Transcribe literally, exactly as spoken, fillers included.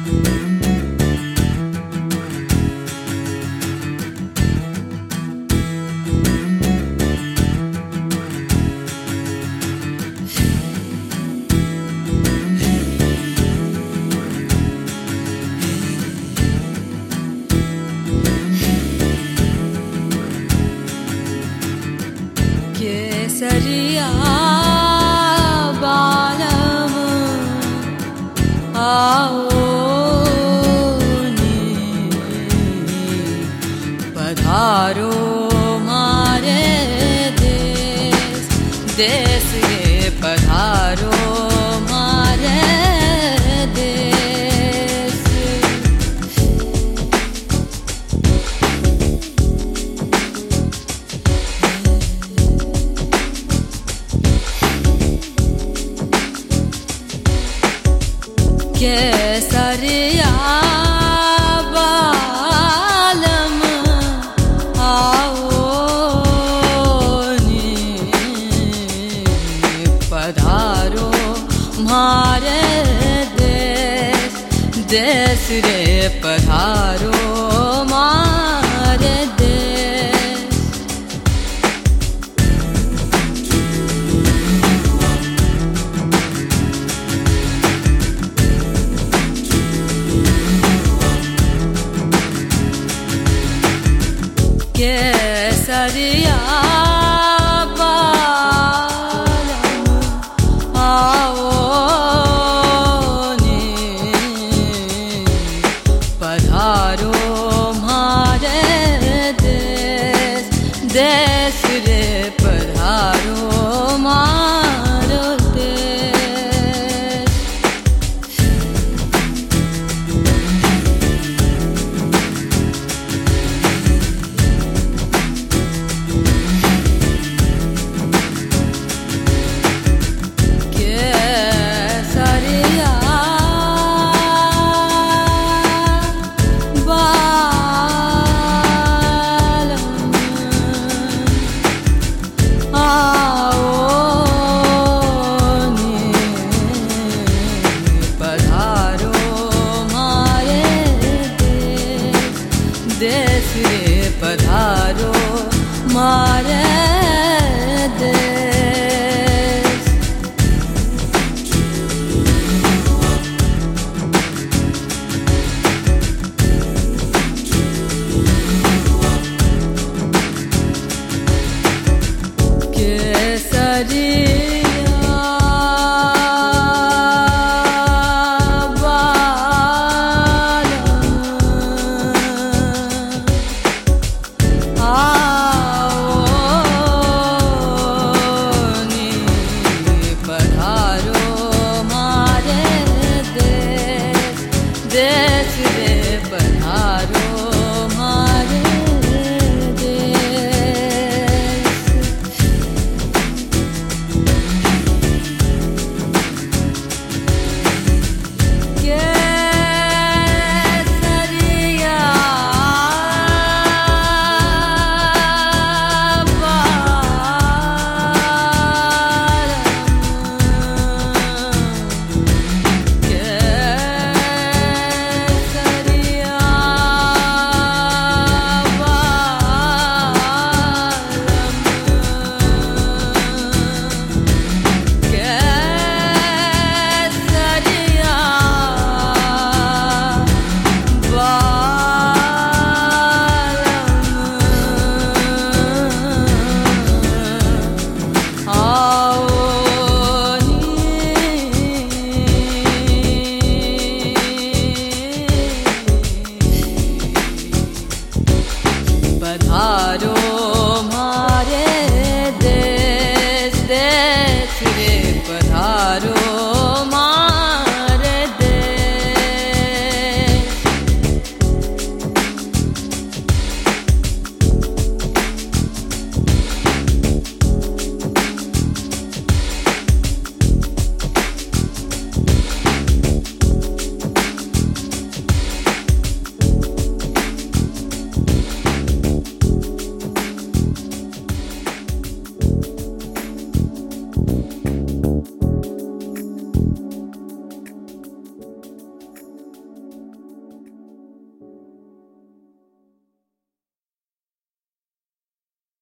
केसरिया बालम आओ नी पधारो मारे देश देश ये पधारो मारे देश केसरिया बालम आओ नी पधारो मारे देश देश रे पधारो मारे देश केसरिया बालम आओ नी पधारो मारे देश देश रे पधारो मारो देश केसरिया बालम आओ नी पधारो मारे देश देश रे पधारो मारे देश केसरिया बालम आओ नी पधारो मारे देश देश रे